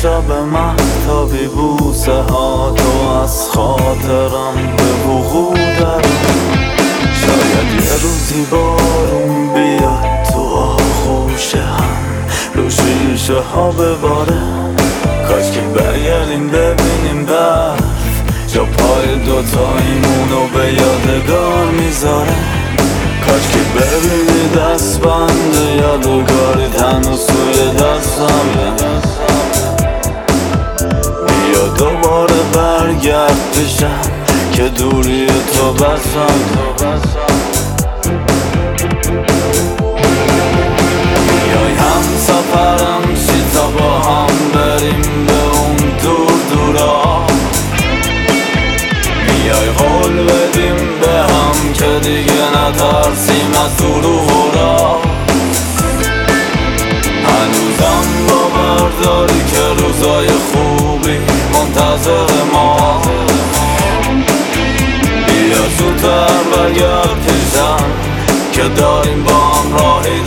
شب مهتابی بوسه ها تو از خاطرم به وقوع در شاید یه روزی بارون بیاد تو آغوش هم رو شیشه ها بباره کاش که برگردیم ببینیم برف جا پای دوتاییمونو به یادگار میذاره کاش که ببینی دست بند یادگاری هنوز توی دستمه بیا دوباره برگرد پیشم که دوری تو بسم بیای هم سفرم شی تا با هم بریم به اون دور دورا بیای قول بدیم به هم که دیگه نترسیم از دروغورا هنوزم باور داری که روزای خوبی منتظر ما بیا زودتر برگرد پیشم که داریم با هم راهی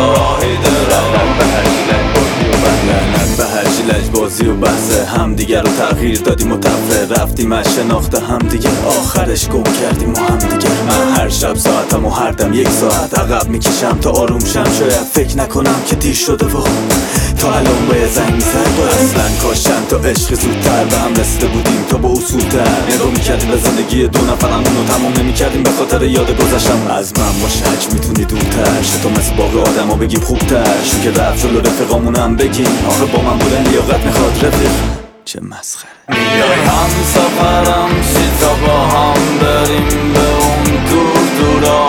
لعنت به هر لج بازی و بحث همدیگر رو تغییر دادیم و تفره رفتیم از شناخت همدیگر آخرش گم کردیم و همدیگر من هر شب ساعتم و هر دم یک ساعت عقب میکشم تا آروم شم شاید فکر نکنم که دیر شده و تا الان باید زنگ میزد اصلا کاش چند تا عشق زودتر به هم رسیده بودیم تا با اصولتر نگاه میکردیم به زندگی دو نفرمون رو تمام نمیکردیم به خاطر یاد گذشتم از من باشه هرچ میتونی دورتر شد تو مثل باقی آدم ها بگیم خوبتر شون که رفت جلو رفقامونم بگیم آخه با من بودن لیاقت میخواد رفیق چه مسخره میای هم سفرم شی تا با هم بریم به اون دور دورا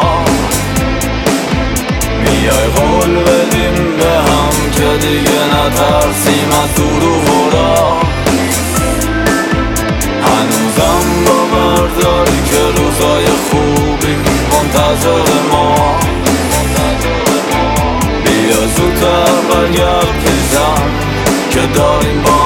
میای قول بدیم به هم که دیگه نترسیم از دروغورا هنوزم باور داری که روزای خوبی منتظر ما بیا زودتر برگرد پیشم که داریم با